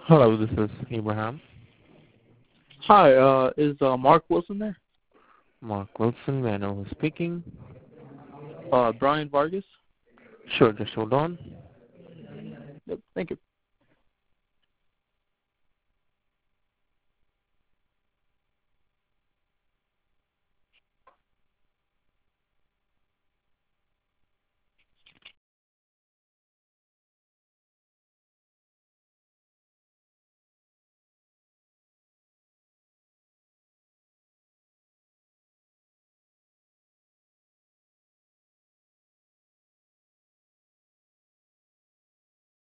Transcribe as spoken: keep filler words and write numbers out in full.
Hello, this is Abraham. Hi, uh, is uh, Mark Wilson there? Mark Wilson, may I know who's speaking? Uh, Brian Vargas? Sure, just hold on. Yep, thank you.